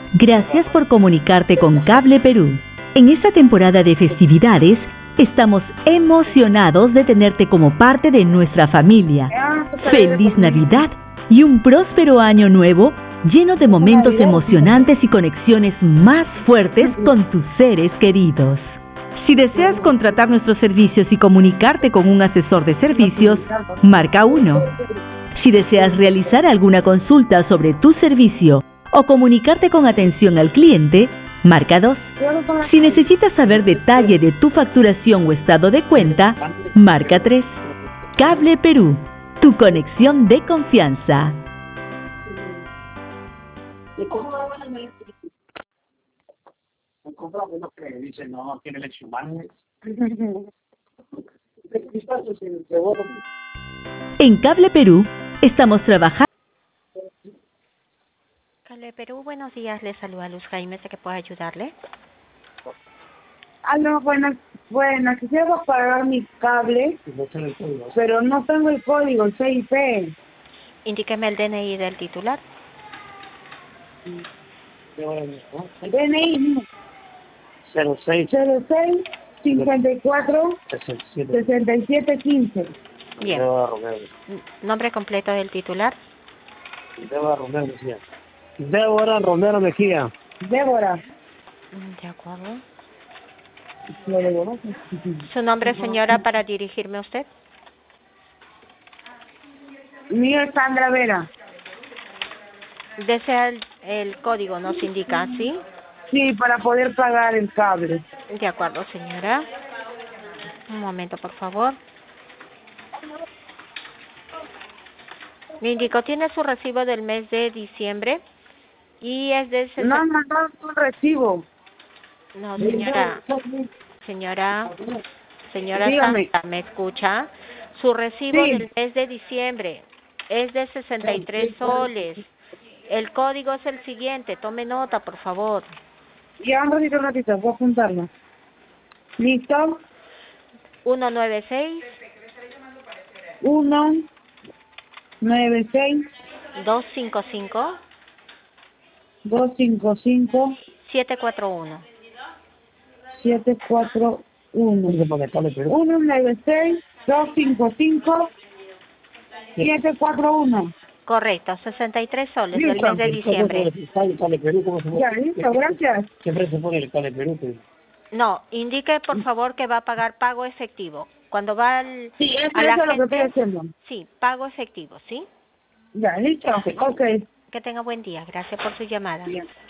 Gracias por comunicarte con Cable Perú. En esta temporada de festividades, estamos emocionados de tenerte como parte de nuestra familia. ¡Feliz Navidad y un próspero año nuevo lleno de momentos emocionantes y conexiones más fuertes con tus seres queridos! Si deseas contratar nuestros servicios y comunicarte con un asesor de servicios, marca 1. Si deseas realizar alguna consulta sobre tu servicio o comunicarte con atención al cliente, marca 2. Si necesitas saber detalle de tu facturación o estado de cuenta, marca 3. Cable Perú, tu conexión de confianza. En Cable Perú estamos trabajando. Cable Perú, buenos días, le saluda Luz Jaime, ¿sé que puedo ayudarle? Aló, buenas, quisiera pagar mi cable, pero no tengo el código, el CIP. Indíqueme el DNI del titular. El DNI 06 54 67 15. Bien. Nombre completo del titular. Débora Romero Mejía. Débora. De acuerdo. ¿Su nombre, señora, para dirigirme a usted? Mía Sandra Vera. Desea el código, nos indica, ¿sí? Sí, para poder pagar el cable. De acuerdo, señora. Un momento, por favor. Me indicó, tiene su recibo del mes de diciembre y es de... No, no es un recibo. No, señora. Señora Dígame. Santa, ¿me escucha? Su recibo Sí. del mes de diciembre es de 63 soles. El código es el siguiente, tome nota, por favor. Ya, un ratito, voy a apuntarlo. ¿Listo? 196 196 255 255 741. 741 196 255 741. Correcto, 63 soles del Listo. mes de diciembre. Ya, listo, gracias. Siempre se pone el Cable Perú. No, indique por favor que va a pagar pago efectivo. Cuando va al, Sí, a la eso es lo que estoy gente, haciendo. sí, pago efectivo, ¿sí? Ya, listo. Ok. Que tenga buen día. Gracias por su llamada. Bien.